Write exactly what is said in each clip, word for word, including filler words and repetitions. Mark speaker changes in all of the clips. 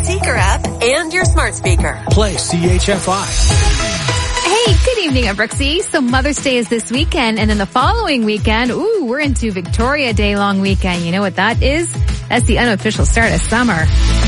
Speaker 1: Seeker app and your smart speaker.
Speaker 2: Play C H F I.
Speaker 3: Hey, good evening, I'm Brooksy. So Mother's Day is this weekend, and then the following weekend, ooh, we're into Victoria Day long weekend. You know what that is? That's the unofficial start of summer.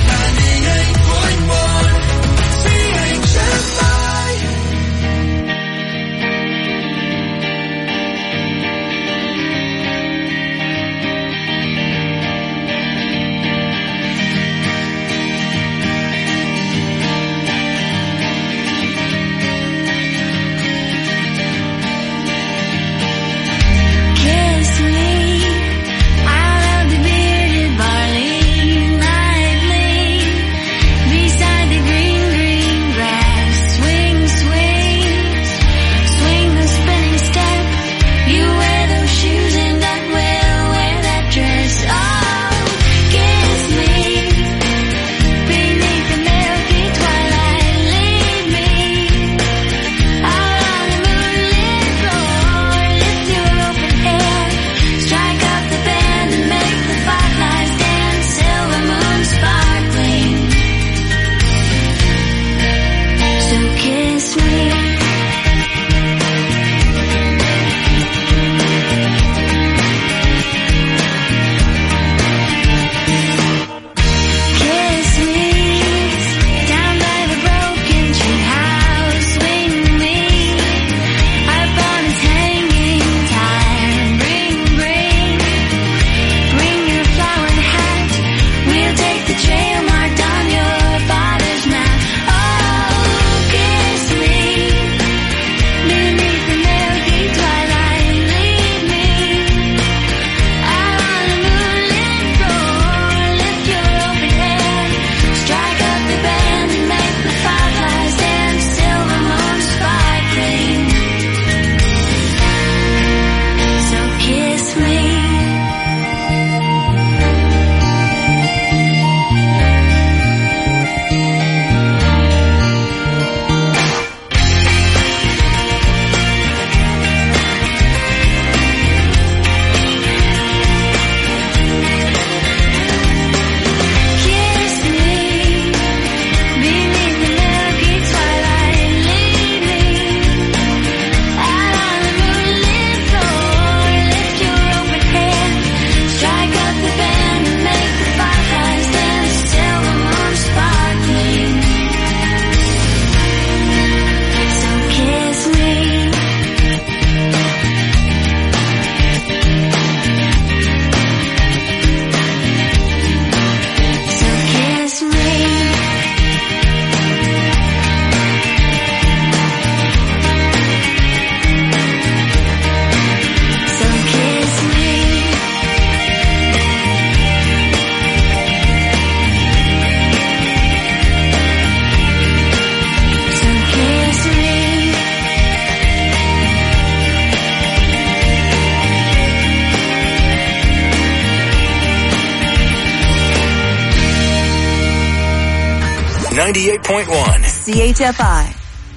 Speaker 2: ninety-eight point one
Speaker 1: C H F I.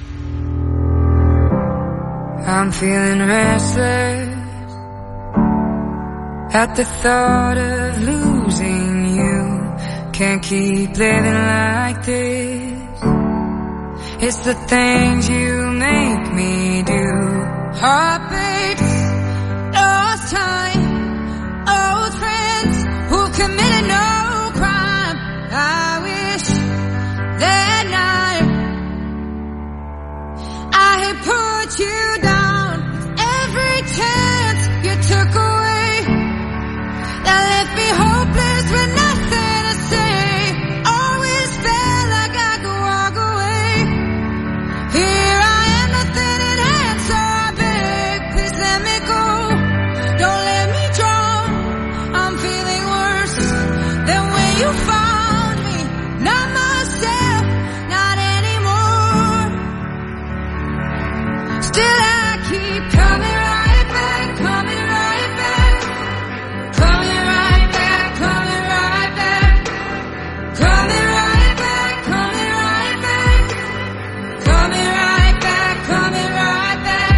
Speaker 4: I'm feeling restless at the thought of losing you. Can't keep living like this. It's the things you make me do. Heartbreaks, lost time, old friends who committed no crime. I wish that night I had put you down. Every chance you took away, that left me hopeless with nothing to say. Always felt like I could walk away. Here I am, nothing in hand, so I beg, please let me go. Don't let me drown. I'm feeling worse than when you found me. Not myself, not anymore. Still I keep coming right back, coming right back, coming right back, coming right back, coming right back, coming right back, coming right back, coming right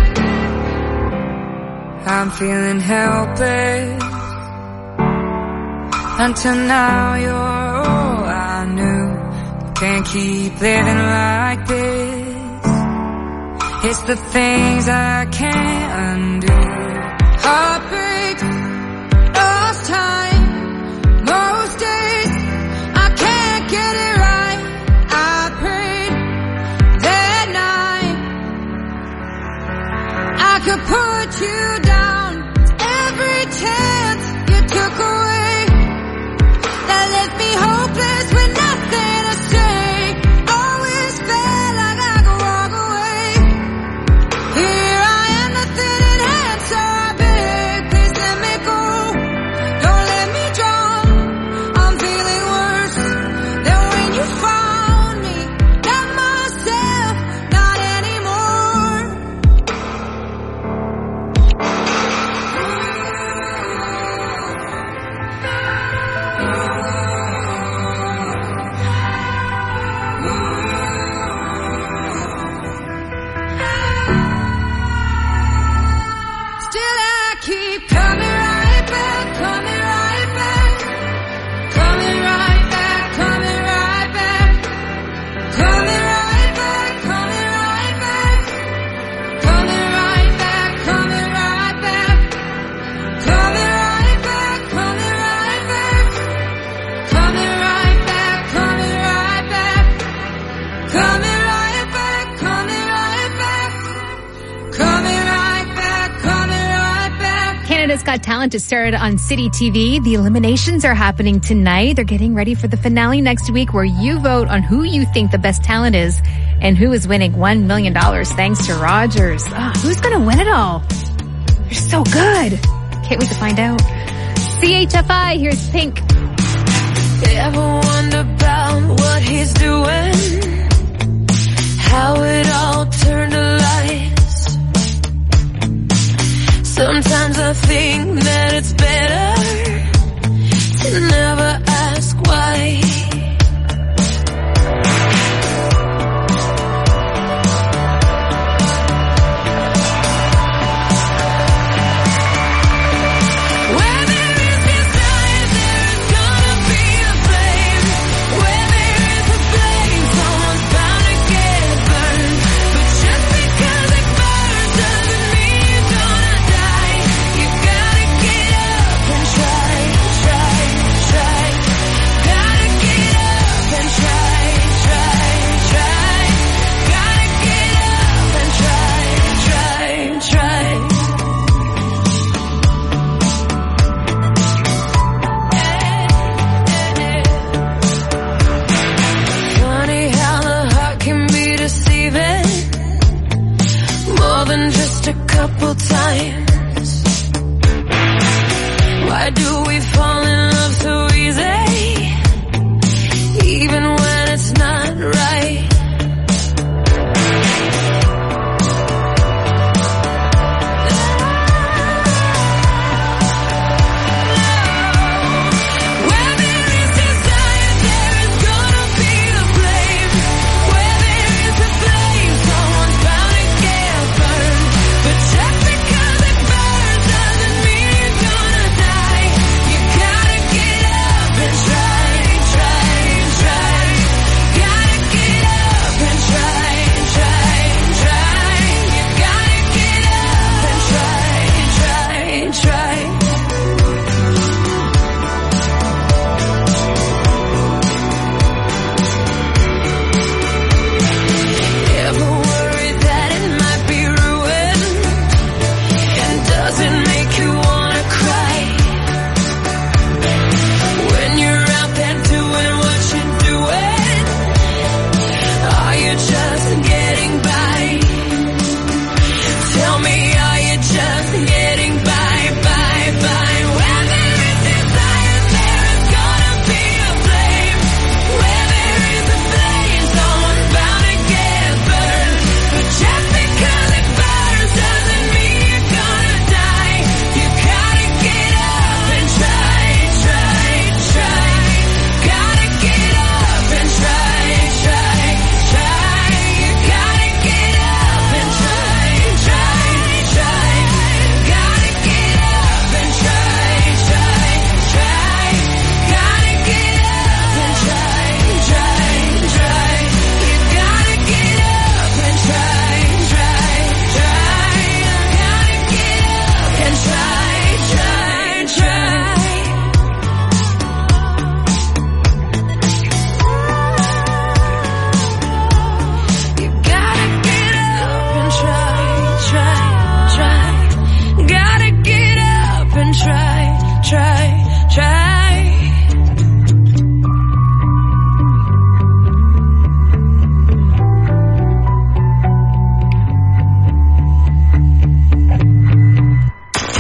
Speaker 4: back. I'm feeling helpless. Until now you're all I knew.
Speaker 5: Can't keep living like this. It's the things I can't undo. Heartbreak, lost time. Most days I can't get it right. I prayed that night I could put you down. Every chance you took away, that left me hopeless with nothing to say. Always felt like I could walk away. Here I am, nothing in hand, so I beg, please let me go. Don't let me drown. I'm feeling worse than when you found me. Not myself, not anymore. Still I keep coming right back, coming right back, coming right back, coming right back, coming right back, coming right back, coming right back, coming right back, coming right back, coming right back, coming right back, coming right back, coming right back, coming right back, coming right back, coming right back.
Speaker 3: Canada's Got Talent has started on City T V. The eliminations are happening tonight. They're getting ready for the finale next week, where you vote on who you think the best talent is and who is winning one million dollars thanks to Rogers. Oh, who's going to win it all? They're so good. Can't wait to find out. C H F I, here's Pink.
Speaker 6: Ever wonder about what he's doing? How it all turned to lies. Sometimes I think that it's better to never ask why. Where there is desire, there is gonna be a flame. Where there is a flame, someone's bound to get burned. But just because it burns doesn't mean you're gonna die. You gotta get up and try, try, try. Gotta get up and try, try, try. Gotta get up and try, try, try. Funny how the heart can be deceiving, more than just a couple times. Why do we fall in love so easy, even when it's not right? Where there is desire, there is gonna be a flame. Where there is a flame, someone's bound to get burned. But just because it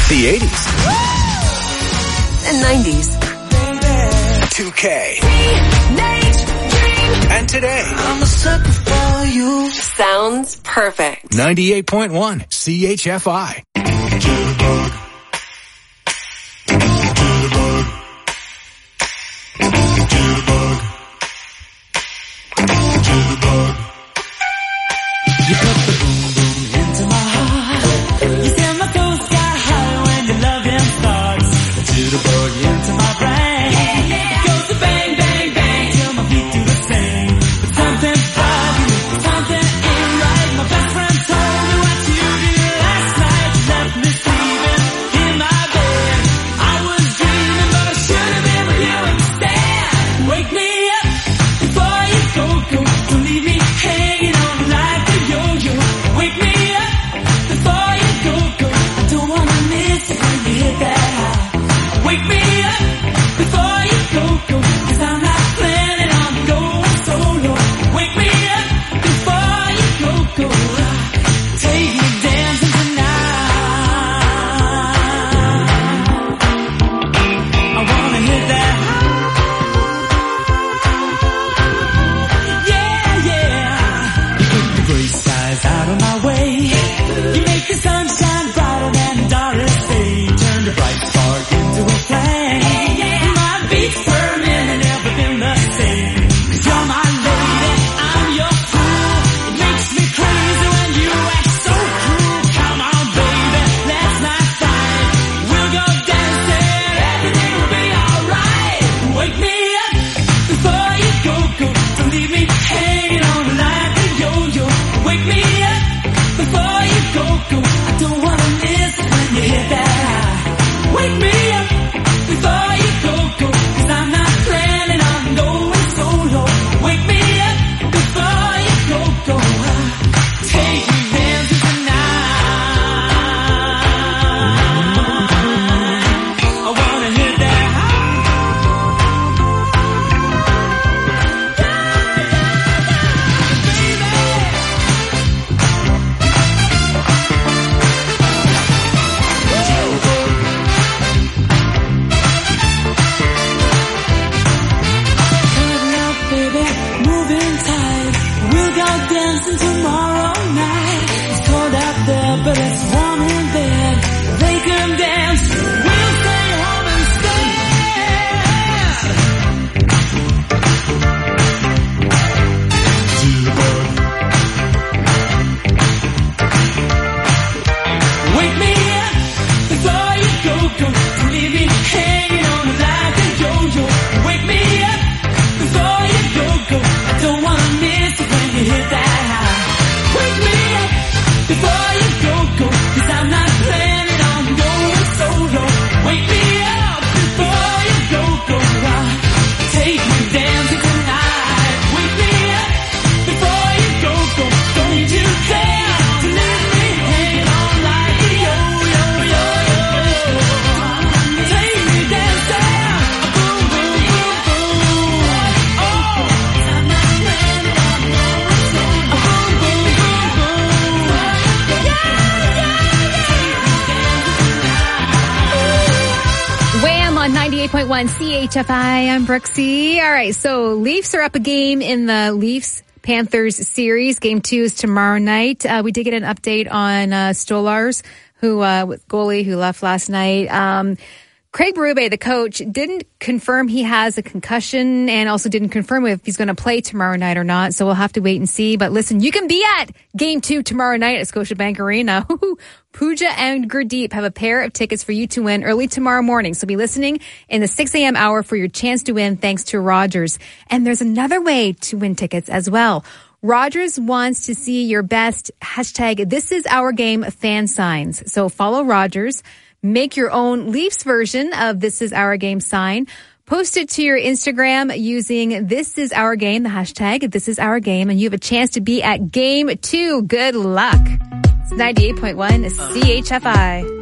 Speaker 2: The eighties.
Speaker 1: And nineties.
Speaker 2: two K.
Speaker 6: Teenage dream.
Speaker 2: And today.
Speaker 6: I'm a sucker for you.
Speaker 1: Sounds perfect.
Speaker 2: ninety-eight point one C H F I.
Speaker 7: You put the boom boom into my heart. You send my toes sky high when your loving starts. Jitterbug into my brain. It goes to bang bang bang till my feet do the same. But something about you, something ain't right. My best friend told me what you did last night. You left me sleeping in my bed. I was dreaming, but I should have been with you instead. Wake me up before you go go. Don't leave me hanging on like a yo-yo. Wake me up before you go go. I don't wanna miss it when you hit that high. Wake me up before you go go. 'Cause I'm not planning on going solo. Wake me up before you go go. Take me dancing tonight. I wanna hit that high. Yeah, yeah. You put the gray skies out of my way. You make the sunshine brighter than Doris Day. Turn the bright spark into a flame. My beats per minute never been the same. 'Cause you're my lady, I'm your fool. It makes me crazy when you act so cruel. Come on, baby, let's not fight. We'll go dancing, everything will be alright. Wake me up before you go go. Don't leave me hanging on like a yo-yo. Wake me up before you go go. I don't wanna miss it when you hit that high. Wake me up before you go go. 'Cause I'm not planning on going solo. Wake me up before you go go. Take me dancing tonight. I wanna hit that high. Turn up, baby, moving tight. We'll go dancing tomorrow night. It's cold out there, but it's warm in bed. They can dance, we'll stay home instead. Wake me up before you go go. Don't leave me hanging on like a yo-yo. Wake me up before you go go. I don't wanna miss it when you hit that high. Wake me up before you go go. 'Cause I'm not planning on going solo. Wake me up before you go go. Take me dancing tonight. Wake me up before you go go. Don't you dare to leave me hanging on like a yo-yo, yo-yo. Take me dancing, boom, boom, boom, boom. Oh, I'm not planning on going solo. Boom, boom, boom, boom.
Speaker 3: Wham on ninety-eight point one C H F I. I'm Brooksy. All right, so Leafs are up a game in the Leafs Panthers series. Game two is tomorrow night. Uh, we did get an update on uh, Stolars, who uh, goalie who left last night. Um, Craig Berube, the coach, didn't confirm he has a concussion and also didn't confirm if he's going to play tomorrow night or not. So we'll have to wait and see. But listen, you can be at game two tomorrow night at Scotiabank Arena. Pooja and Gurdeep have a pair of tickets for you to win early tomorrow morning. So be listening in the six a.m. hour for your chance to win thanks to Rogers. And there's another way to win tickets as well. Rogers wants to see your best hashtag This Is Our Game fan signs. So follow Rogers. Make your own Leafs version of This Is Our Game sign. Post it to your Instagram using This Is Our Game, the hashtag This Is Our Game, and you have a chance to be at game two. Good luck. It's ninety-eight point one C H F I.
Speaker 8: Yeah.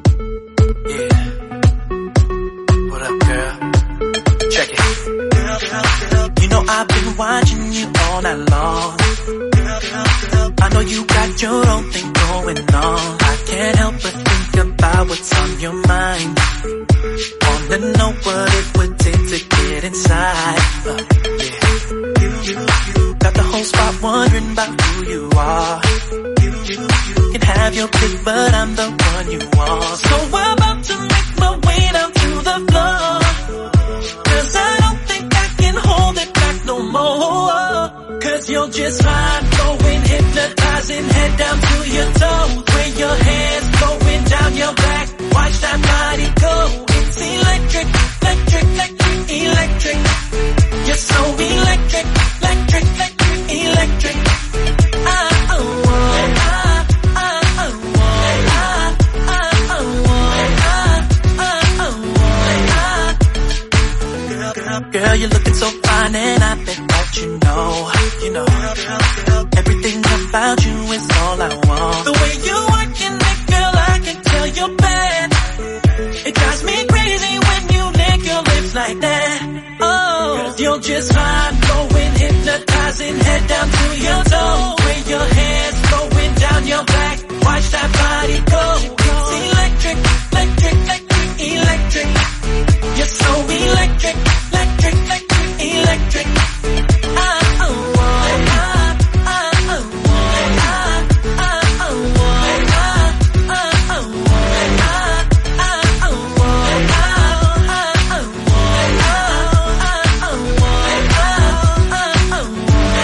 Speaker 8: What up, girl? Check it. You know I've been watching you all night long. I know you got your own thing going on. I can't help but think about what's on your mind. Wanna know what it would take to get inside. Uh, yeah. You, you, you got the whole spot wondering about who you are. You, you, you can have your pick, but I'm the one you want. So I'm about to make my way down to the floor, 'cause I don't think I can hold it back no more. 'Cause you're just fine, going hypnotizing, head down to your toes. With your hands going down your back, watch that body go. It's electric, electric, electric, electric. You're so electric, electric, electric, electric. Ah, oh, oh, ah, ah, oh, oh, ah, ah, oh, oh, ah, ah, oh, oh, ah. Girl, girl, girl, you're looking so fine and I bet that you know, you know, everything about you is all I want. The way you working it, girl, I can tell you're bad. It drives me crazy when you lick your lips like that. Oh, 'cause you're just fine, going hypnotizing, head down to your toe. With your hands going down your back, watch that body go. It's electric, electric, electric, electric. You're so electric, electric, electric, electric. Ah, oh, oh, ah, ah, oh, oh, ah, ah, oh, oh, ah, ah, oh, oh, ah, ah, oh, oh, ah, ah, oh, oh, ah, oh, oh, ah, oh,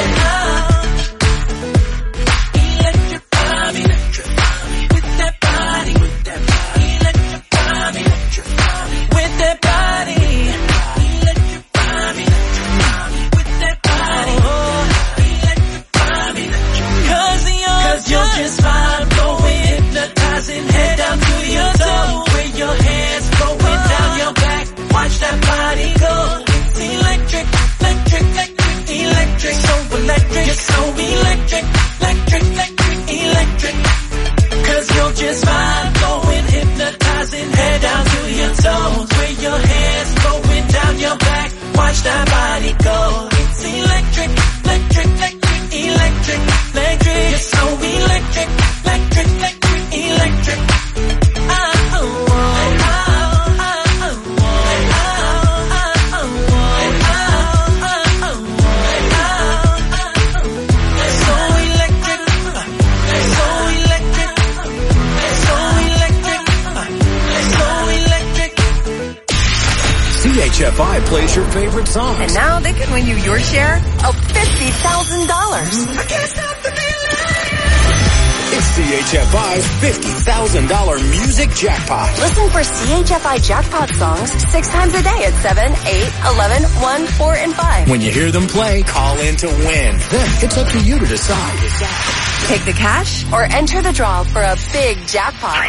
Speaker 8: oh, electrify me, electrify me with that body, with that body, electrify me, electrify me with that body, electrify me, electrify me with that body, electrify me, cause you're, cause you're just fine, going hypnotizing, head down to your toe, with your hands going down your back, watch that body go. It's electric, electric, electric, electric, so electric, you're so electric, electric, electric, electric, cause you're just fine, going hypnotizing, head down to your toes, with your hands going down your back, watch that body go. It's electric, electric, electric, electric, electric, you're so electric, electric, electric, electric. Ah, oh, oh, ah, ah, oh, oh, ah, ah, oh, oh, ah, ah, oh, oh, ah, ah, oh. So electric, so electric, so electric, so electric.
Speaker 2: C H F I plays your favorite songs.
Speaker 1: And now they can win you your share of fifty thousand dollars. I can't stop the
Speaker 2: It's C H F I's fifty thousand dollars music jackpot.
Speaker 1: Listen for C H F I jackpot songs six times a day at seven, eight, eleven, one, four, and five.
Speaker 2: When you hear them play, call in to win. Then it's up to you to decide.
Speaker 1: Take the cash or enter the draw for a big jackpot.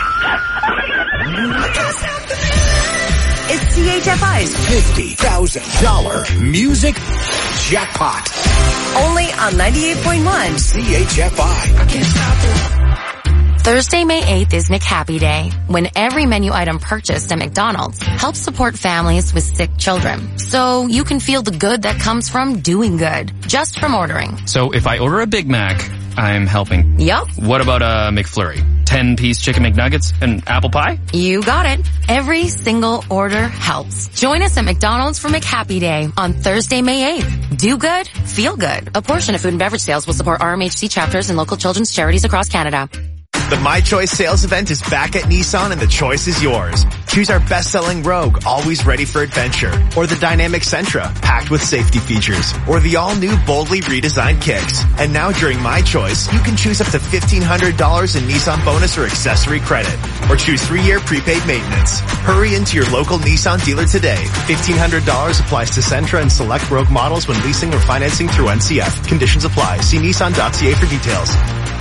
Speaker 1: It's C H F I's
Speaker 2: fifty thousand dollars music jackpot.
Speaker 1: only on ninety-eight point one
Speaker 2: C H F I.
Speaker 3: Thursday, May eighth is McHappy Day, when every menu item purchased at McDonald's helps support families with sick children. So you can feel the good that comes from doing good, just from ordering.
Speaker 9: So if I order a Big Mac, I'm helping.
Speaker 3: Yup.
Speaker 9: What about a McFlurry? ten-piece chicken McNuggets and apple pie?
Speaker 3: You got it. Every single order helps. Join us at McDonald's for McHappy Day on Thursday, May eighth. Do good, feel good. A portion of food and beverage sales will support R M H C chapters and local children's charities across Canada.
Speaker 10: The My Choice sales event is back at Nissan and the choice is yours. Choose our best-selling Rogue, always ready for adventure, or the dynamic Sentra, packed with safety features, or the all-new boldly redesigned Kicks. And now during My Choice, you can choose up to fifteen hundred dollars in Nissan bonus or accessory credit, or choose three-year prepaid maintenance. Hurry into your local Nissan dealer today. fifteen hundred dollars applies to Sentra and select Rogue models when leasing or financing through N C F. Conditions apply. See Nissan dot C A for details.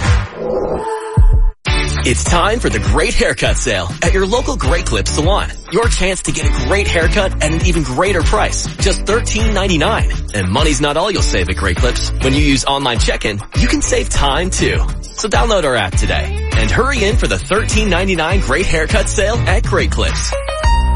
Speaker 11: It's time for the Great Haircut Sale at your local Great Clips salon. Your chance to get a great haircut at an even greater price, just thirteen ninety-nine. And money's not all you'll save at Great Clips. When you use online check-in, you can save time too. So download our app today and hurry in for the thirteen ninety-nine Great Haircut Sale at Great Clips.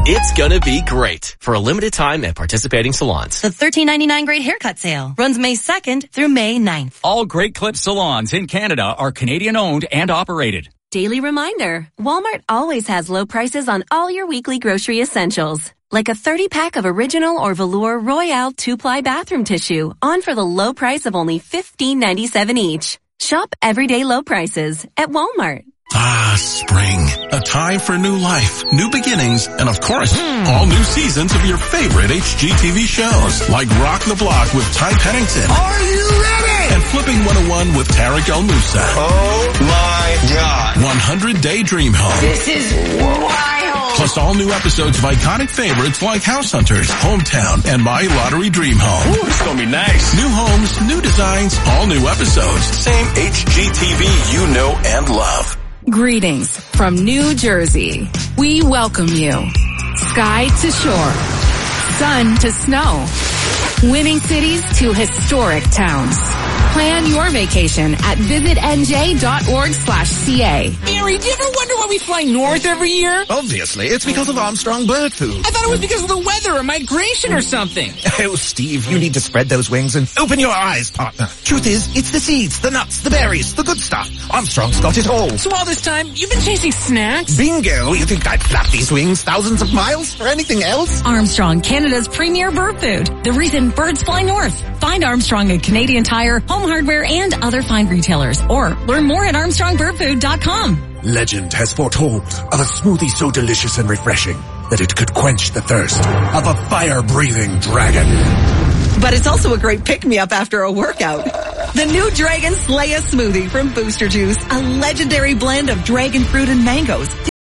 Speaker 11: It's gonna be great for a limited time at participating salons.
Speaker 12: The thirteen ninety-nine Great Haircut Sale runs May second through May ninth.
Speaker 13: All Great Clip salons in Canada are Canadian owned and operated.
Speaker 1: Daily reminder, Walmart always has low prices on all your weekly grocery essentials. Like a thirty pack of original or velour Royale two-ply bathroom tissue on for the low price of only fifteen ninety-seven each. Shop everyday low prices at Walmart.
Speaker 14: Ah, spring. A time for new life, new beginnings, and of course, all new seasons of your favorite H G T V shows, like Rock the Block with Ty Pennington.
Speaker 15: Are you ready?
Speaker 14: And Flipping one oh one with Tarek El Moussa.
Speaker 15: Oh my God.
Speaker 14: one hundred Day Dream Home.
Speaker 15: This is wild.
Speaker 14: Plus all new episodes of iconic favorites like House Hunters, Hometown, and My Lottery Dream Home.
Speaker 15: Ooh, this is gonna be nice.
Speaker 14: New homes, new designs, all new episodes. Same H G T V you know and love.
Speaker 16: Greetings from New Jersey. We welcome you. Sky to shore, sun to snow, winning cities to historic towns. Plan your vacation at visitnj.org slash ca.
Speaker 17: Mary, do you ever wonder why we fly north every year?
Speaker 18: Obviously, it's because of Armstrong Bird Food.
Speaker 17: I thought it was because of the weather or migration or something.
Speaker 18: Oh, Steve, you need to spread those wings and open your eyes, partner. Truth is, it's the seeds, the nuts, the berries, the good stuff. Armstrong's got it all.
Speaker 17: So all this time, you've been chasing snacks?
Speaker 18: Bingo! You think I'd flap these wings thousands of miles for anything else?
Speaker 12: Armstrong, Canada's premier bird food. The reason birds fly north. Find Armstrong at Canadian Tire, Home Hardware, and other fine retailers. Or learn more at armstrong bird food dot com.
Speaker 19: Legend has foretold of a smoothie so delicious and refreshing that it could quench the thirst of a fire-breathing dragon.
Speaker 20: But it's also a great pick-me-up after a workout. The new Dragon Slayer smoothie from Booster Juice, a legendary blend of dragon fruit and mangoes.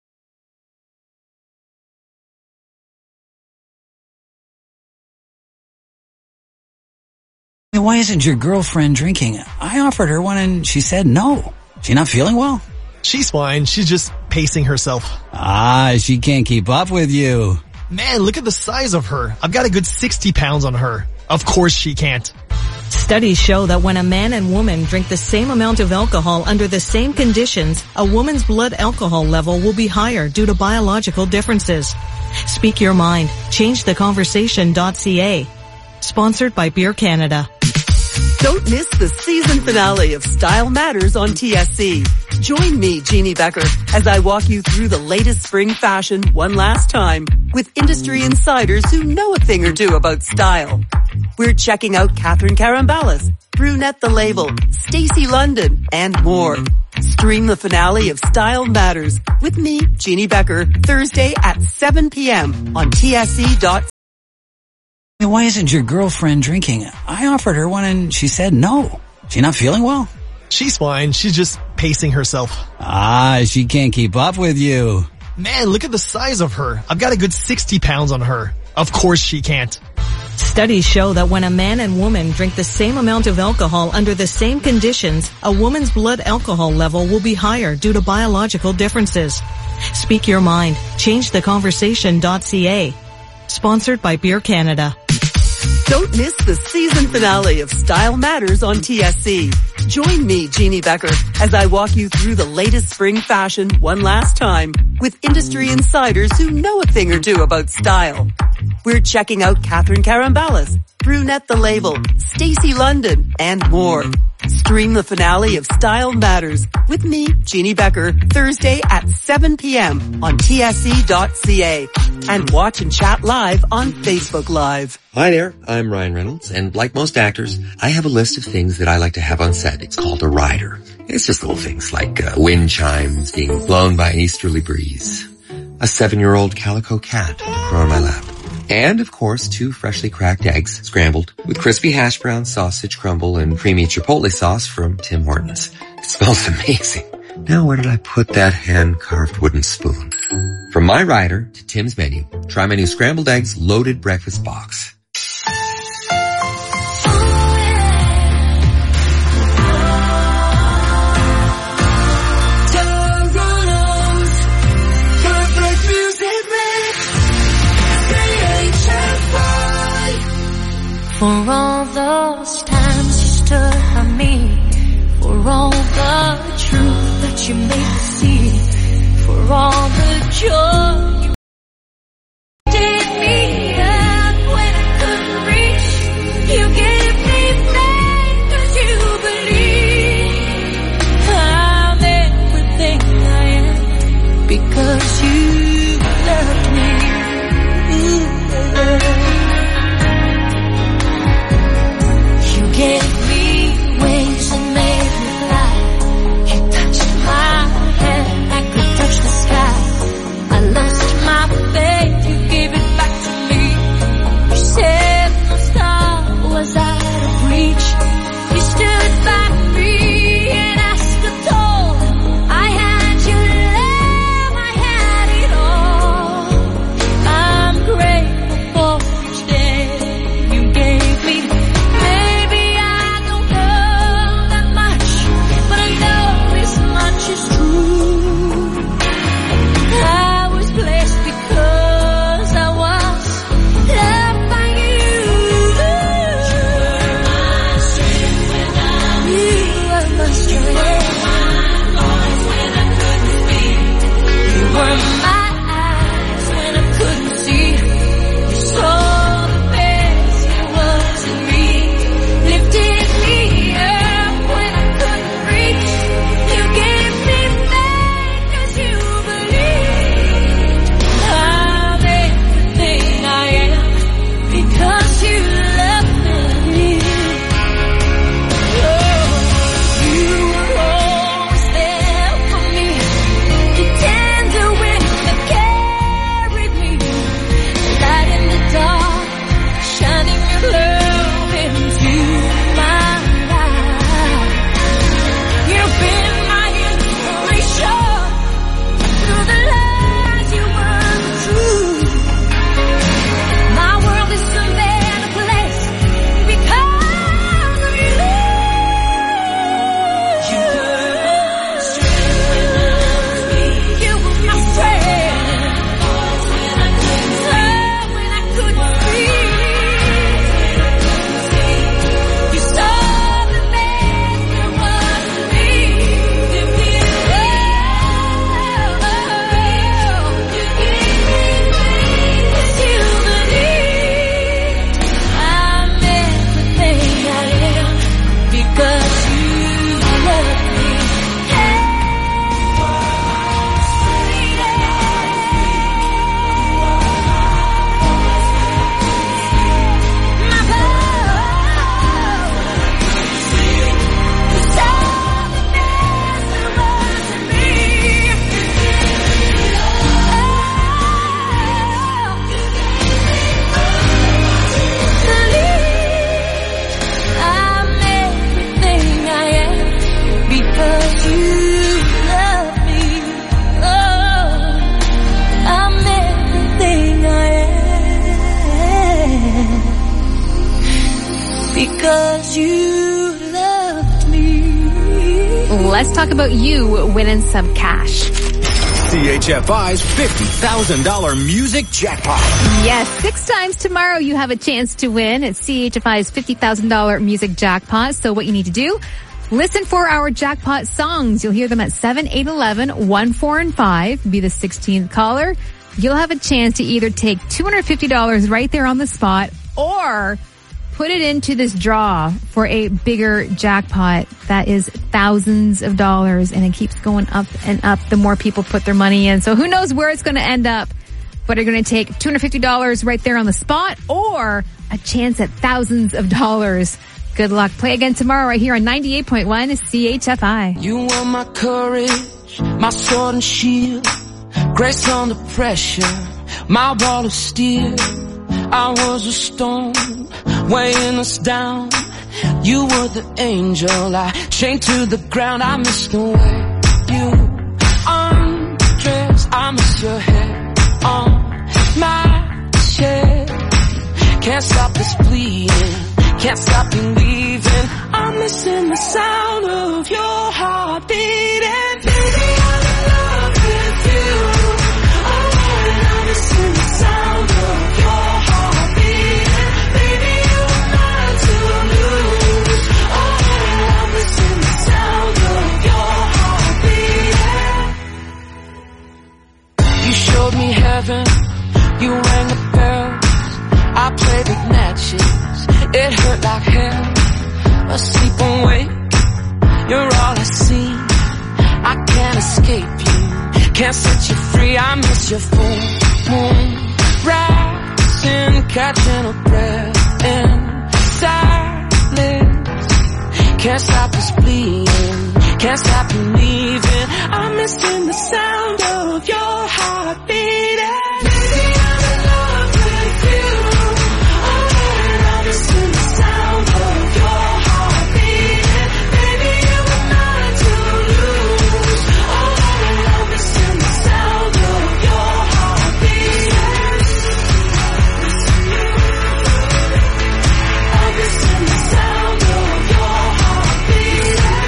Speaker 21: Why isn't your girlfriend drinking? I offered her one and she said no. She not feeling well?
Speaker 22: She's fine. She's just pacing herself.
Speaker 21: Ah, she can't keep up with you.
Speaker 22: Man, look at the size of her. I've got a good sixty pounds on her. Of course she can't.
Speaker 23: Studies show that when a man and woman drink the same amount of alcohol under the same conditions, a woman's blood alcohol level will be higher due to biological differences. Speak your mind. Change the conversation dot c a. Sponsored by Beer Canada.
Speaker 20: Don't miss the season finale of Style Matters on T S C. Join me, Jeannie Becker, as I walk you through the latest spring fashion one last time with industry insiders who know a thing or two about style. We're checking out Catherine Carambalis, Brunette the Label, Stacey London, and more. Stream the finale of Style Matters with me, Jeannie Becker, Thursday at seven p.m. on T S C dot c a.
Speaker 21: Why isn't your girlfriend drinking? I offered her one and she said no. She not feeling well?
Speaker 22: She's fine. She's just pacing herself.
Speaker 21: Ah, she can't keep up with you.
Speaker 22: Man, look at the size of her. I've got a good sixty pounds on her. Of course she can't.
Speaker 23: Studies show that when a man and woman drink the same amount of alcohol under the same conditions, a woman's blood alcohol level will be higher due to biological differences. Speak your mind. Change the conversation dot c a. Sponsored by Beer Canada.
Speaker 20: Don't miss the season finale of Style Matters on T S C. Join me, Jeannie Becker, as I walk you through the latest spring fashion one last time with industry insiders who know a thing or two about style. We're checking out Catherine Carambalis, Brunette the Label, Stacey London, and more. Stream the finale of Style Matters with me, Jeannie Becker, Thursday at seven p.m. on T S C dot c a. And watch and chat live on Facebook Live.
Speaker 24: Hi there, I'm Ryan Reynolds, and like most actors, I have a list of things that I like to have on set. It's called a rider. It's just little things like uh, wind chimes being blown by an easterly breeze, a seven-year-old calico cat to crow on my lap, and, of course, two freshly cracked eggs scrambled with crispy hash brown, sausage crumble, and creamy chipotle sauce from Tim Hortons. It smells amazing. Now where did I put that hand-carved wooden spoon? From my rider to Tim's menu, try my new scrambled eggs loaded breakfast box.
Speaker 6: For all those times you stood by me, for all the truth that you made me see, for all the joy
Speaker 3: Let's talk about you winning some cash.
Speaker 2: C H F I's fifty thousand dollars music jackpot.
Speaker 3: Yes, six times tomorrow you have a chance to win at C H F I's fifty thousand dollars music jackpot. So what you need to do, listen for our jackpot songs. You'll hear them at seven, eight, eleven, one, four, and five. Be the sixteenth caller. You'll have a chance to either take two hundred fifty dollars right there on the spot or put it into this draw for a bigger jackpot that is thousands of dollars, and it keeps going up and up the more people put their money in. So who knows where it's going to end up, but are going to take two hundred fifty dollars right there on the spot or a chance at thousands of dollars. Good luck. Play again tomorrow right here on ninety-eight point one C H F I.
Speaker 6: You were my courage, my sword and shield, grace under pressure, my wall of steel. I was a stone weighing us down. You were the angel I chained to the ground. I miss the way you undress. I miss your hair on my chest. Can't stop this bleeding, can't stop believing. I'm missing the sound of your heart beating. Baby, I'm in love with you. Oh, and I'm missing the sound of your heart beating. Baby, you are mine to lose. Oh, and I'm missing the sound of your heart beating. You showed me heaven, you rang the bells, I played with matches, it hurt like hell. Asleep and wake, you're all I see. I can't escape you, can't set you free. I miss your full moon rising, catching a breath in silence. Can't stop this bleeding, can't stop believing. I'm missing the sound of your heart beating. Baby, I'm in love with you. Oh, and I'm missing the sound of your heart beating. Baby, you were mine to lose. Oh, and I'm missing the sound of your heart beating. I'm missing the sound of your heart beating.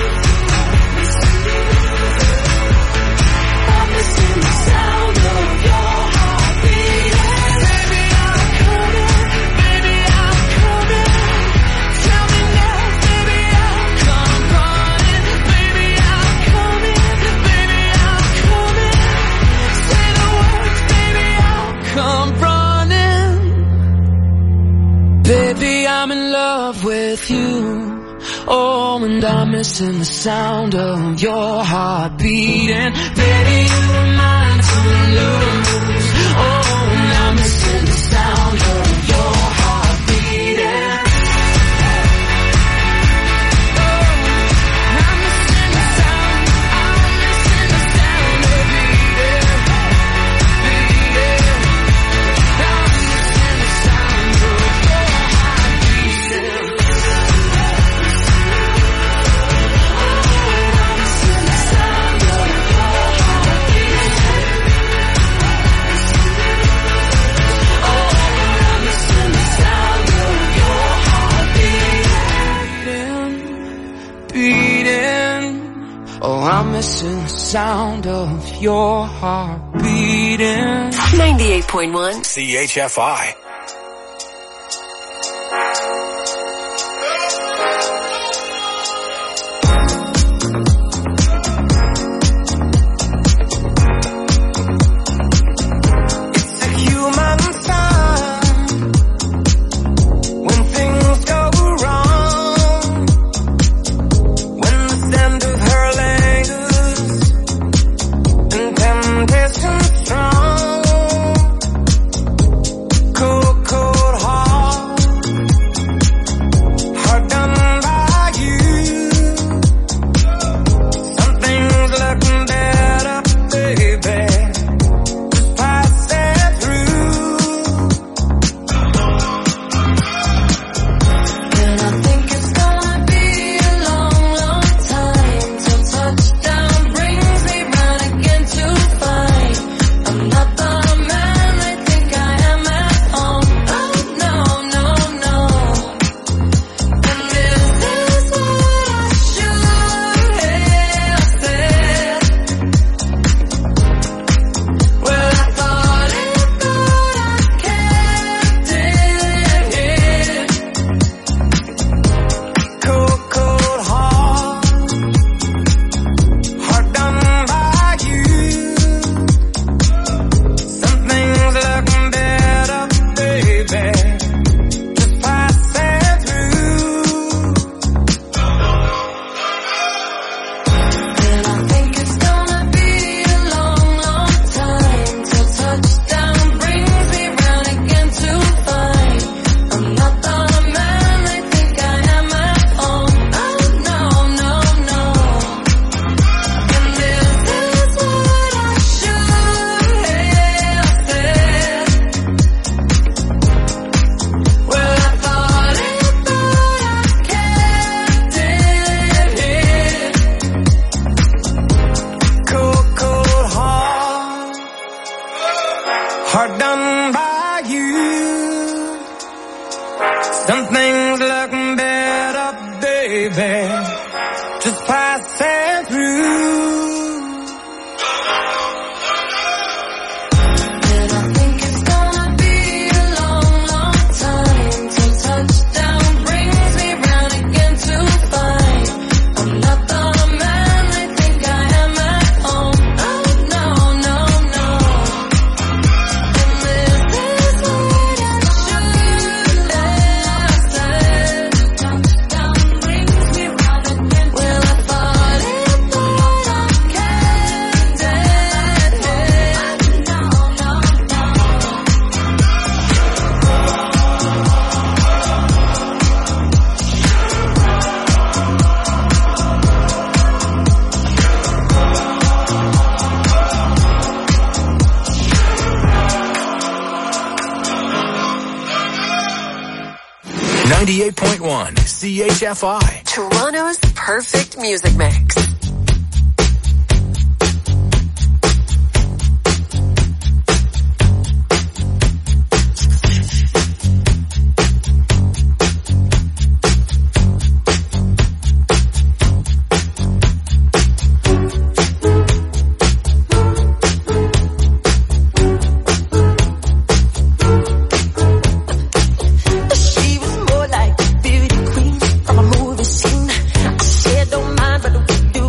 Speaker 6: I'm missing the sound of your heart beating. Baby, I'm coming, baby, I'm coming. Tell me now, baby, I'll come running. Baby, I'm coming, baby, I'm coming. Say the words, baby, I'll come running. Baby, I'm in love with you. Oh, and I'm missing the sound of your heart beating. Baby, you were mine to lose. Oh, and I'm missing the sound of your heart beating. Oh, I'm missing the sound, I'm missing the sound of beating, beating. I'm missing the sound of your heart beating. Oh, I'm missing the sound of your heart beating.
Speaker 2: ninety-eight point one C H F I.
Speaker 6: It's a human sign when things go wrong, when the scent of her lingers and temptation strong. Cold just passing through. And I think it's gonna be a long, long time till touchdown brings me round again to find I'm not the man they think I am at home. Oh no, no, no. And this is what I should have said. Touchdown brings me round again. Well, I thought it, but I can't dead head. No, no, no.
Speaker 2: ninety-eight point one C H F I.
Speaker 4: Toronto's perfect music mix.
Speaker 6: She was more like a beauty queen from a movie scene. I said don't mind, but we do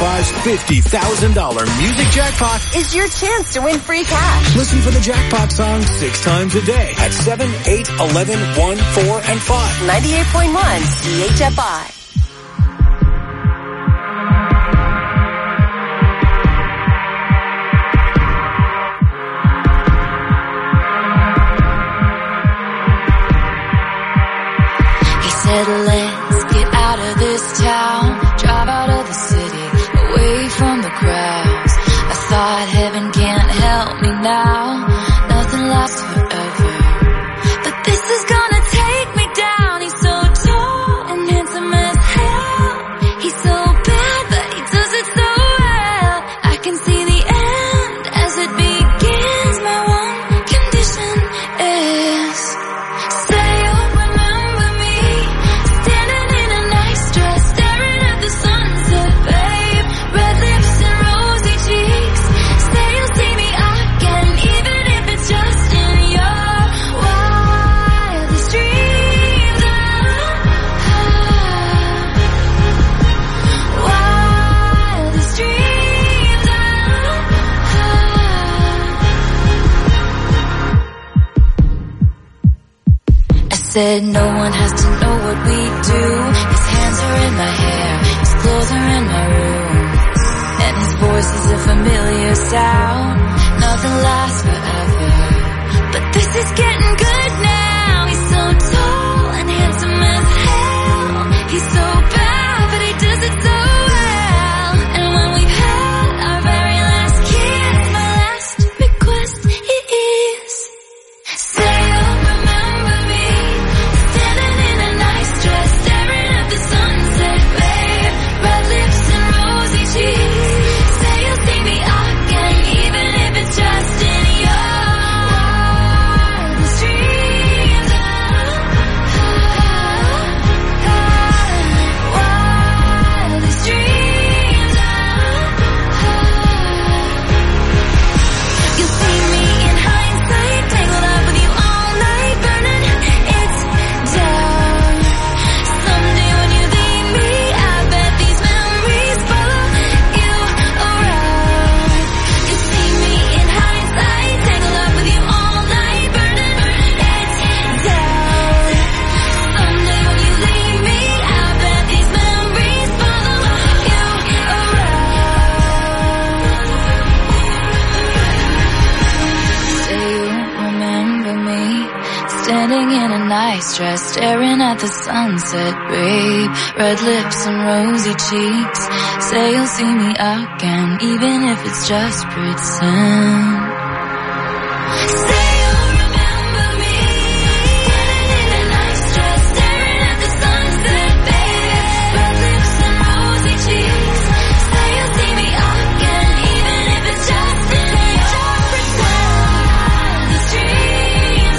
Speaker 2: F I's fifty thousand dollars music jackpot
Speaker 4: is your chance to win free cash.
Speaker 2: Listen for the jackpot song six times a day at seven, eight, eleven, one, four, and five.
Speaker 4: ninety-eight point one C H F I.
Speaker 6: Said let's get out of this town, drive out of the city, away from the crowds. I thought heaven can't help me now, nothing lasts forever. But this is gonna take me down. He's so tall and handsome as hell. He's so bad but he does it so well. I can see the end as it begins. My one condition is say you'll remember me. Standing in a nice dress, staring at the sunset, babe. Red lips and rosy cheeks. Say you'll see me again, even if it's just in your wildest dreams. Wildest dreams. I said no one has to know what we do. His hands are in my hair, his clothes are in my room, and his voice is a familiar sound. Nothing lasts forever, but this is getting good now. He's so tall and handsome as hell. He's so bad, but he does it so well. And when we've had our very last kiss, my last request is say you'll remember me. Standing in a nice dress, staring at the sunset, babe. Red lips and rosy cheeks. Say you'll see me again, even if it's just in your wildest dreams. Wildest dreams. You'll see me in hindsight, tangled up with you all night, burning it down. Someday when you leave me, I bet these memories follow you around. You'll see me in hindsight, tangled up with you all night, burning it down. Someday when you leave me, I bet these memories follow you around. Say you remember me, standing in a nice dress, staring at the sunset, babe. Red lips and rosy cheeks. Say you'll see me again, even if it's just pretend. Say you'll remember me, standing in a nice dress, staring at the sunset, babe. Red lips and rosy cheeks. Say you'll see me again, even if it's just in your wildest dreams.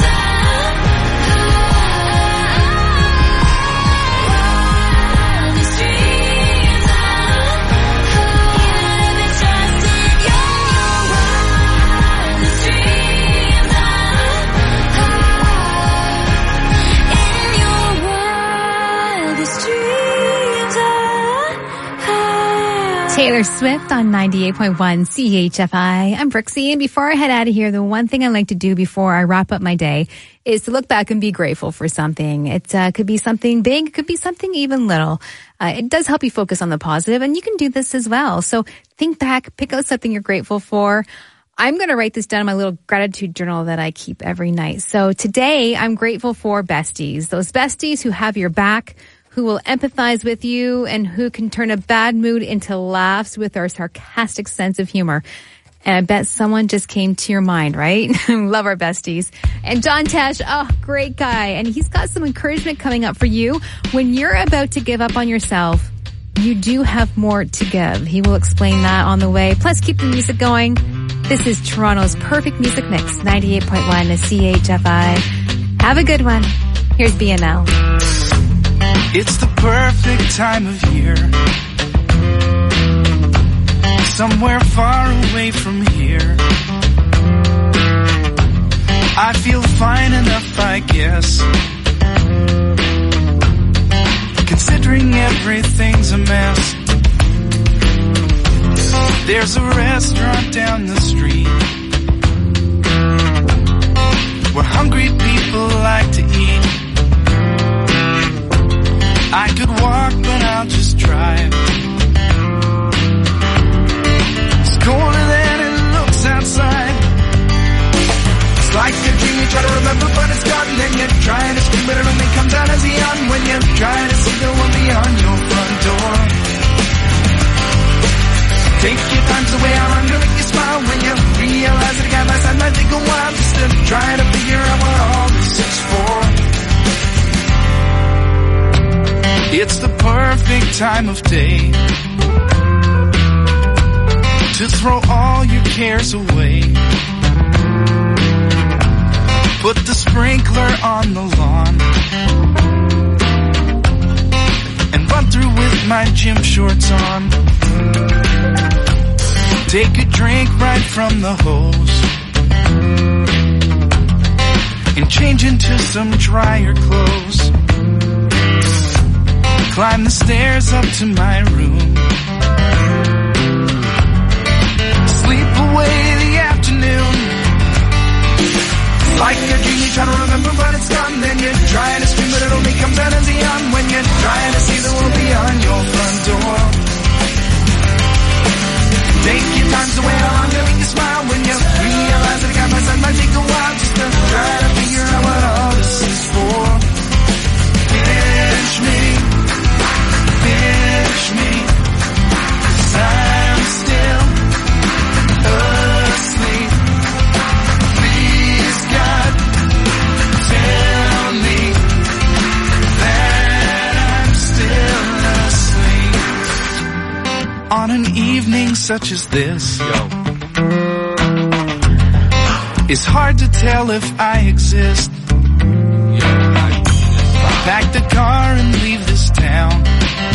Speaker 6: Wildest dreams. Even if it's just in your wildest dreams. In your wildest dreams.
Speaker 3: Taylor Swift on ninety-eight point one C H F I. I'm Brooksy, and before I head out of here, the one thing I like to do before I wrap up my day is to look back and be grateful for something. It uh, could be something big, it could be something even little. Uh, it does help you focus on the positive, and you can do this as well. So think back, pick out something you're grateful for. I'm going to write this down in my little gratitude journal that I keep every night. So today, I'm grateful for besties. Those besties who have your back, who will empathize with you, and who can turn a bad mood into laughs with our sarcastic sense of humor. And I bet someone just came to your mind, right? Love our besties. And John Tesh, oh, great guy. And he's got some encouragement coming up for you. When you're about to give up on yourself, you do have more to give. He will explain that on the way. Plus, keep the music going. This is Toronto's perfect music mix, ninety-eight point one C H F I. Have a good one. Here's B N L.
Speaker 5: It's the perfect time of year. Somewhere far away from here. I feel fine enough, I guess. Considering everything's a mess. There's a restaurant down the street where hungry people like to eat. I could walk, but I'll just drive. It's colder than it looks outside. It's like a dream you try to remember, but it's gone. Then you're trying to scream, but it only comes out as a yawn when you're trying to see the one beyond your front door. Take your time so way out under, make you smile when you realize that a guy by side might take a while just to try to figure out what all this is for. It's the perfect time of day to throw all your cares away. Put the sprinkler on the lawn and run through with my gym shorts on. Take a drink right from the hose and change into some drier clothes. Climb the stairs up to my room. Sleep away the afternoon. Like a dream you try to remember, but it's gone. Then you're trying to scream, but it only comes out as a yawn when you're trying to see the world beyond your front door. Take your time so way on to make you smile when you realize that a guy by side might take a while just to try to figure out what all this is for. Pinch me, pinch me, 'cause I'm still asleep. Please God, tell me that I'm still asleep. On an evening such as this, yo, it's hard to tell if I exist. Pack the car and leave this town.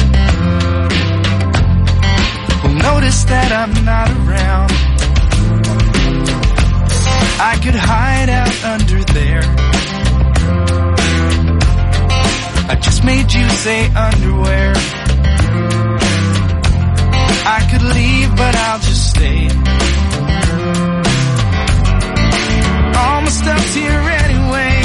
Speaker 5: Will notice that I'm not around. I could hide out under there. I just made you say underwear. I could leave, but I'll just stay. All my stuff's here anyway.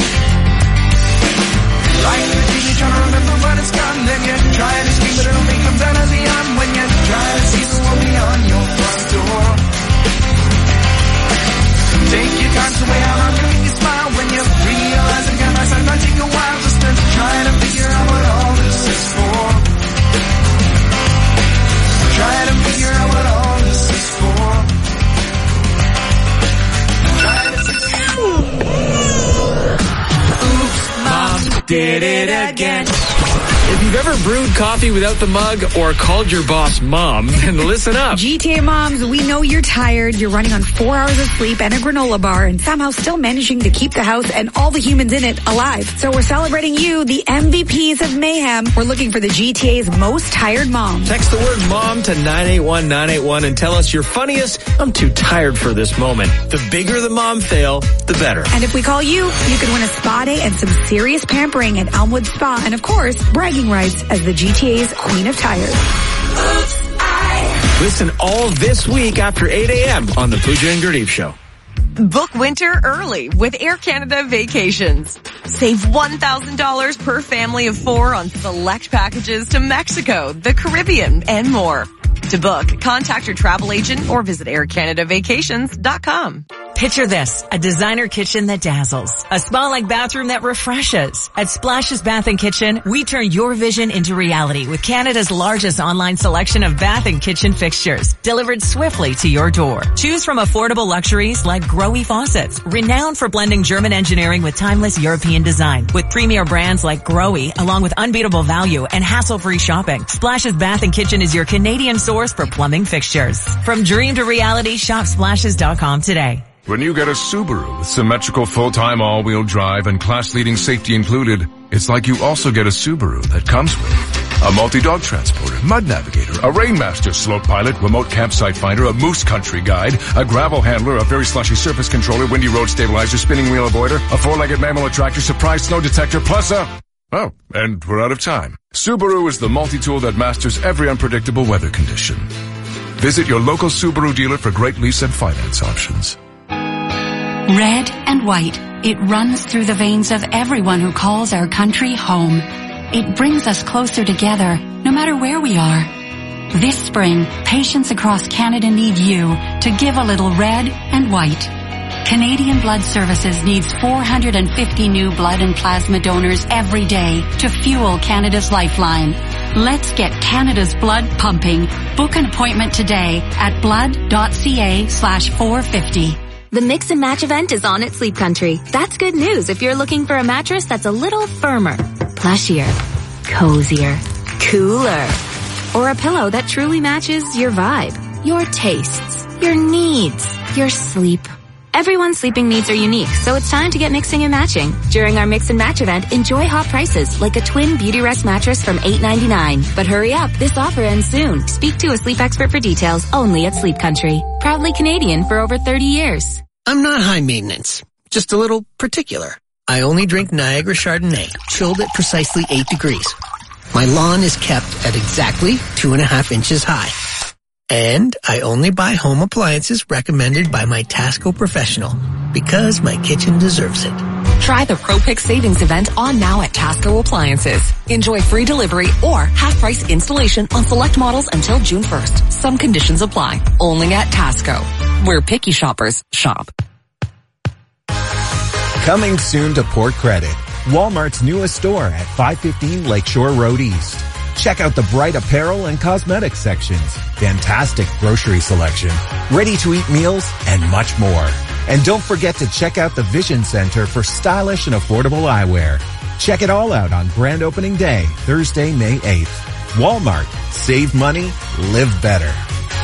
Speaker 5: Like the thing you're trying to remember, but it's gone. Then you're trying to scream, but it only comes out as a yawn when you're trying to see the one beyond your front door. Take your time to way out on you, make you smile when you realize that a guy by side might take a while just to try to figure out what all this is for. Try to figure out what all this is for. Try to figure out. Oops, Mom did it again.
Speaker 17: If you've ever brewed coffee without the mug or called your boss mom, then listen up.
Speaker 7: G T A moms, we know you're tired. You're running on four hours of sleep and a granola bar and somehow still managing to keep the house and all the humans in it alive. So we're celebrating you, the M V Ps of mayhem. We're looking for the G T A's most tired moms.
Speaker 17: Text the word mom to nine eight one nine eight one and tell us you're funniest. I'm too tired for this moment. The bigger the mom fail, the better.
Speaker 7: And if we call you, you could win a spa day and some serious pampering at Elmwood Spa. And of course, bragging rights as the G T A's Queen of Tired.
Speaker 17: Oops, I... Listen all this week after eight a.m. on the Pooja and Gurdeep Show.
Speaker 4: Book winter early with Air Canada Vacations. Save one thousand dollars per family of four on select packages to Mexico, the Caribbean, and more. To book, contact your travel agent or visit air canada vacations dot com.
Speaker 12: Picture this, a designer kitchen that dazzles, a spa-like bathroom that refreshes. At Splashes Bath and Kitchen, we turn your vision into reality with Canada's largest online selection of bath and kitchen fixtures, delivered swiftly to your door. Choose from affordable luxuries like Grohe faucets, renowned for blending German engineering with timeless European design. With premier brands like Grohe, along with unbeatable value and hassle-free shopping, Splashes Bath and Kitchen is your Canadian source for plumbing fixtures. From dream to reality, shop splashes dot com today.
Speaker 8: When you get a Subaru with symmetrical full-time all-wheel drive and class-leading safety included, it's like you also get a Subaru that comes with a multi-dog transporter, mud navigator, a Rainmaster slope pilot, remote campsite finder, a moose country guide, a gravel handler, a very slushy surface controller, windy road stabilizer, spinning wheel avoider, a four-legged mammal attractor, surprise snow detector, plus a... Oh, and we're out of time. Subaru is the multi-tool that masters every unpredictable weather condition. Visit your local Subaru dealer for great lease and finance options.
Speaker 9: Red and white, it runs through the veins of everyone who calls our country home. It brings us closer together, no matter where we are. This spring, patients across Canada need you to give a little red and white. Canadian Blood Services needs four hundred fifty new blood and plasma donors every day to fuel Canada's lifeline. Let's get Canada's blood pumping. Book an appointment today at blood.ca slash 450.
Speaker 1: The Mix and Match event is on at Sleep Country. That's good news if you're looking for a mattress that's a little firmer, plushier, cozier, cooler, or a pillow that truly matches your vibe, your tastes, your needs, your sleep. Everyone's sleeping needs are unique, so it's time to get mixing and matching. During our Mix and Match event, enjoy hot prices like a twin Beauty Rest mattress from eight ninety-nine. But hurry up, this offer ends soon. Speak to a sleep expert for details only at Sleep Country. Proudly Canadian for over thirty years.
Speaker 10: I'm not high maintenance, just a little particular. I only drink Niagara Chardonnay, chilled at precisely eight degrees. My lawn is kept at exactly two and a half inches high. And I only buy home appliances recommended by my Tasco professional because my kitchen deserves it.
Speaker 11: Try the ProPick Savings event on now at Tasco Appliances. Enjoy free delivery or half-price installation on select models until June first. Some conditions apply. Only at Tasco, where picky shoppers shop.
Speaker 13: Coming soon to Port Credit, Walmart's newest store at five fifteen Lakeshore Road East. Check out the bright apparel and cosmetics sections, fantastic grocery selection, ready-to-eat meals, and much more. And don't forget to check out the Vision Center for stylish and affordable eyewear. Check it all out on grand opening day, Thursday, May eighth. Walmart. Save money, live better.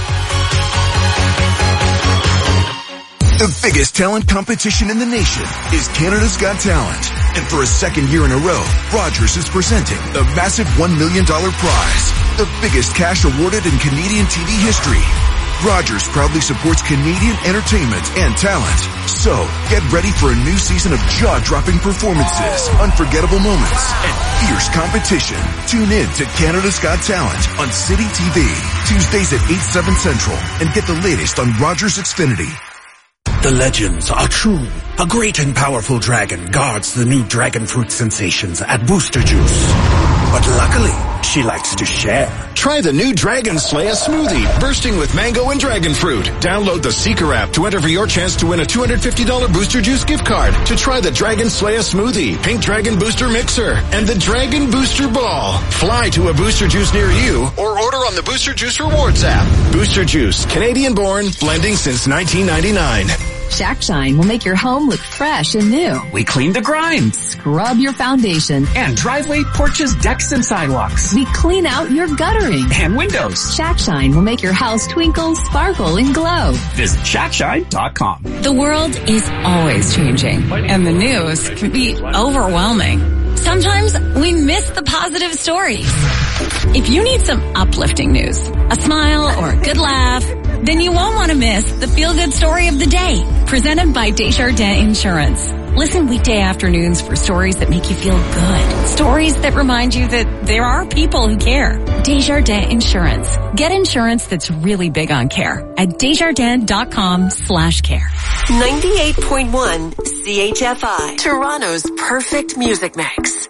Speaker 25: The biggest talent competition in the nation is Canada's Got Talent. And for a second year in a row, Rogers is presenting the massive one million dollars prize, the biggest cash awarded in Canadian T V history. Rogers proudly supports Canadian entertainment and talent. So, get ready for a new season of jaw-dropping performances, unforgettable moments, and fierce competition. Tune in to Canada's Got Talent on City T V, Tuesdays at eight, seven Central, and get the latest on Rogers Xfinity.
Speaker 19: The legends are true. A great and powerful dragon guards the new dragon fruit sensations at Booster Juice. But luckily, she likes to share.
Speaker 15: Try the new Dragon Slayer smoothie, bursting with mango and dragon fruit. Download the Seeker app to enter for your chance to win a two hundred fifty dollars Booster Juice gift card to try the Dragon Slayer smoothie, Pink Dragon Booster Mixer, and the Dragon Booster Ball. Fly to a Booster Juice near you or order on the Booster Juice Rewards app. Booster Juice, Canadian-born, blending since nineteen ninety-nine.
Speaker 26: Shack Shine will make your home look fresh and new.
Speaker 27: We clean the grime.
Speaker 26: Scrub your foundation.
Speaker 27: And driveway, porches, decks, and sidewalks.
Speaker 26: We clean out your guttering.
Speaker 27: And windows.
Speaker 26: Shack Shine will make your house twinkle, sparkle, and glow.
Speaker 27: Visit shack shine dot com.
Speaker 11: The world is always changing, and the news can be overwhelming. Sometimes we miss the positive stories. If you need some uplifting news, a smile or a good laugh, then you won't want to miss the feel-good story of the day, presented by Desjardins Insurance. Listen weekday afternoons for stories that make you feel good. Stories that remind you that there are people who care. Desjardins Insurance. Get insurance that's really big on care at desjardins.com slash care.
Speaker 28: ninety-eight point one C H F I, Toronto's perfect music mix.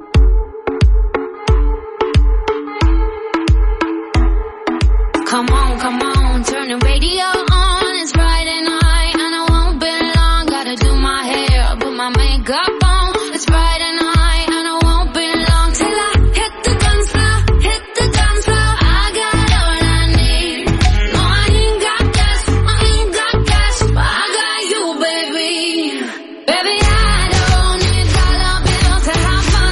Speaker 6: Come on, come on, turn the radio on. It's Friday night and I won't be long. Gotta do my hair, put my makeup on. It's Friday night and I won't be long till I hit the dance floor, hit the dance floor. I got all I need. No, I ain't got cash, I ain't got cash, but I got you, baby. Baby, I don't need dollar bills to have fun.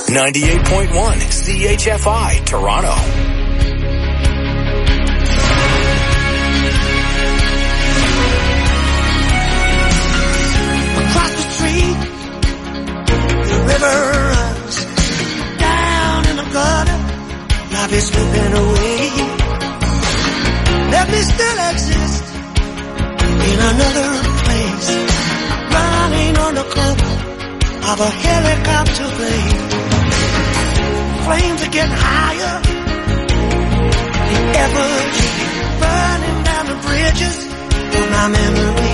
Speaker 2: ninety-eight point one C H F I, Toronto.
Speaker 5: Across the street, the river runs down in the gutter. Life is slipping away. Let me still exist in another place, running on the cover of a helicopter blade. Flames are getting higher, the efforts burning down the bridges of my memory.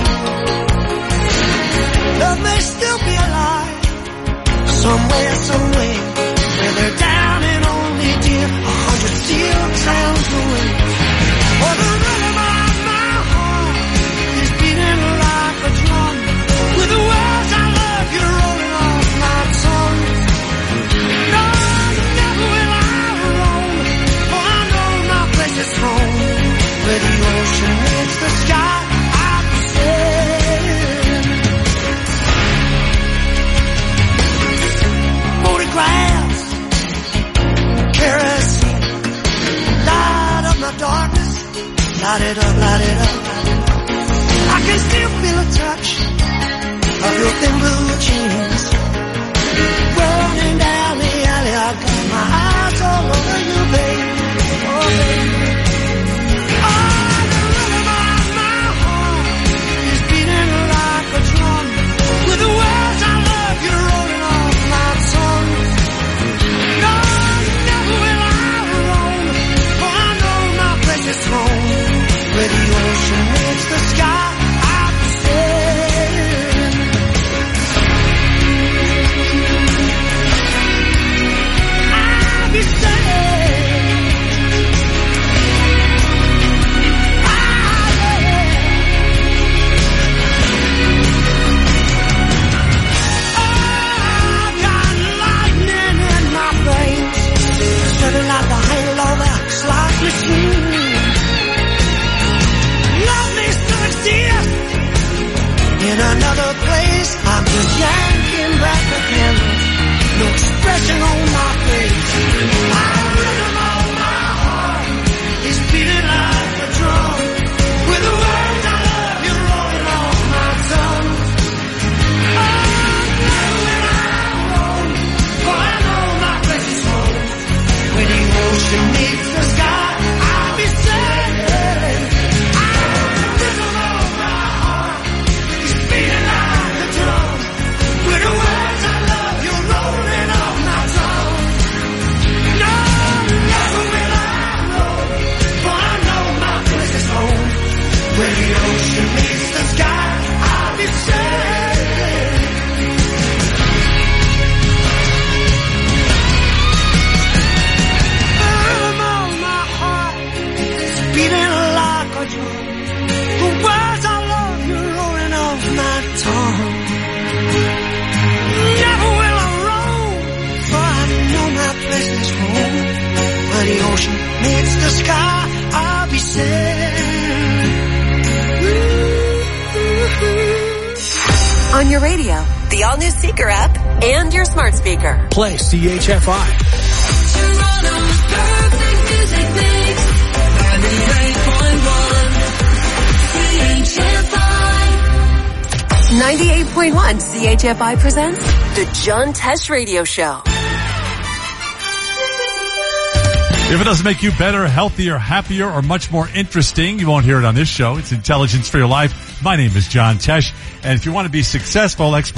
Speaker 5: Love may still be alive, somewhere, somewhere, where they're down and only dear, a hundred steel towns away. For the rhythm of my heart is beating like a drum, with the words I love you rolling off my tongue. No, never will I roam, for I know my place is home, where the ocean meets the sky. I'll be sailing. Photographs, kerosene, light up my darkness, light it up, light it up. I can still feel a touch of your thin blue jeans running down the alley. I've got my eyes all over you, baby. Oh, baby. Oh, the rhythm of my heart is beating like a drum, with the words I love you rolling off my tongue. No, never will I roam, for I know my place is home, where the ocean meets the sky. I'll be sailing. I'll be sailing. I've got lightning in my veins, setting like the halo of a slot machine. Love me still exist in another place. I'm just yanking back again, no expression on my face. My rhythm of my heart is beating like a drum, with the words I love you rolling off my tongue. Oh, never will I roam, for I know my place is home, where the ocean meets the sky. I'll be sailing. The rhythm of my heart is beating like a drum, with the words I love you rolling off my tongue. No, never will I roam, for I know my place is home, where the ocean meets the sky. I'll be sailing. The rhythm of my heart is beating like a drum, the words I love you rolling off my tongue. Never will I roam, for I know my place is home, where the ocean meets the sky. I'll be sailing.
Speaker 28: On your radio, the all-new Seeker app, and your smart speaker.
Speaker 17: Play C H F I.
Speaker 6: Toronto's perfect music mix. ninety-eight point one C H F I.
Speaker 28: ninety-eight point one C H F I presents The John Tesh Radio Show.
Speaker 14: If it doesn't make you better, healthier, happier, or much more interesting, you won't hear it on this show. It's Intelligence for Your Life. My name is John Tesh, and if you want to be successful, expert